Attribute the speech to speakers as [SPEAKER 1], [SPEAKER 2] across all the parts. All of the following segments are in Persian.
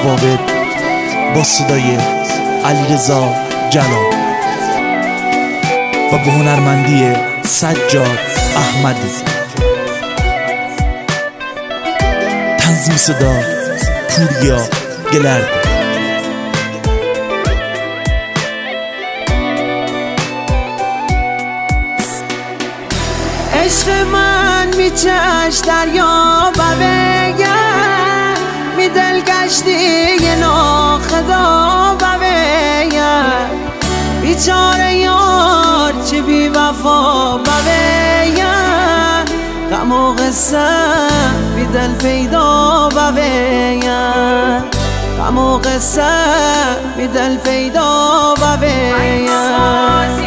[SPEAKER 1] متفاوت با صدای علیرضا جلال و به هنرمندی سجاد احمدی. تنظیم صدا پوریا گلرد.
[SPEAKER 2] عشق من میچش دریا و بگم می دلگشتی ناخدا و بگم بیچاره یار چه بی وفا و بگم غم و قصه بی دل پیدا و بگم غم و قصه بی دل پیدا و بگم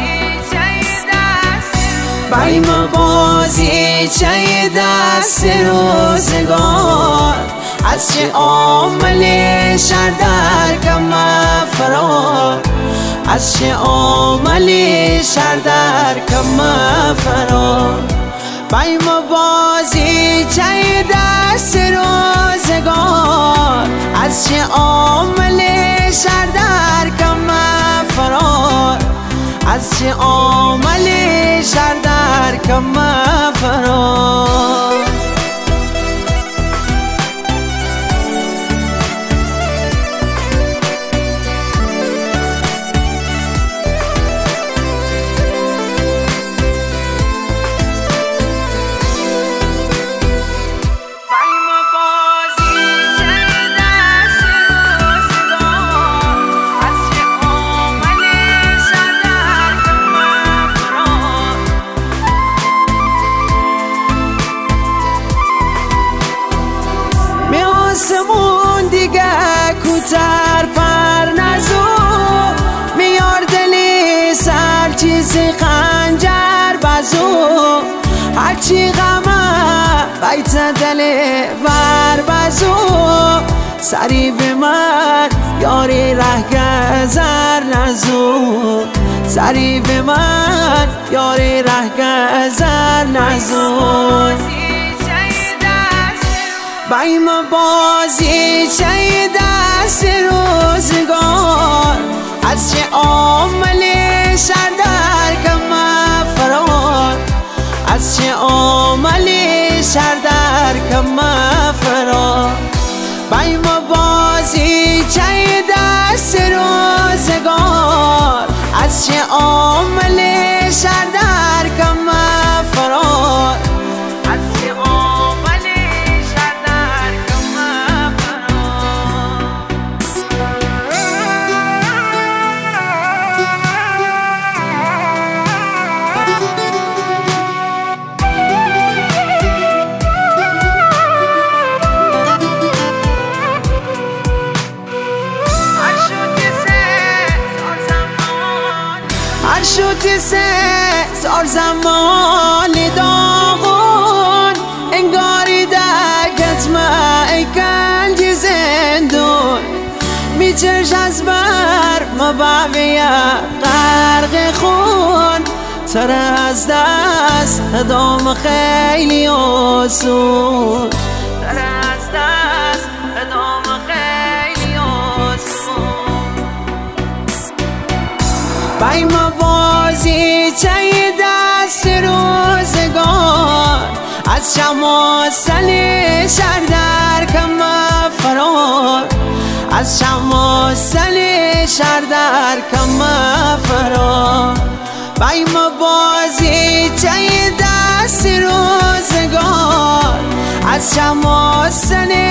[SPEAKER 2] بایم بازی چه دست روزگار از چه عامل شر در کم فرار از چه عامل شر در کم فرار بایم بازی چه دست روزگار از چه عامل شر در کم فرار از چه عامل شر در کم فرار آسمون دیگه کوتر پر نزو میار دلی سر چیزی خنجر بزو هرچی غمه بیت دل ور بزو سری به من یاری ره گذر نزو سری به من یاری ره گذر نزو بایم بازی چه دست روزگار از چه عامل شر در کم فرار از چه عامل شر در کم فرار بایم بازی چه دست روزگار از چه عامل شر در کم فرار از چه شد سال زمان داغون انگاری دکت ای کنج زندون میچرش از بر مبعوی غرق خون تر از دست ادام خیلی آسون تر از دست ادام خیلی آسون بایم بازی چه دست روزگار از شماسل شر در کم فرار از شماسل شر در کم فرار بایم بازی چه دست روزگار از شماسل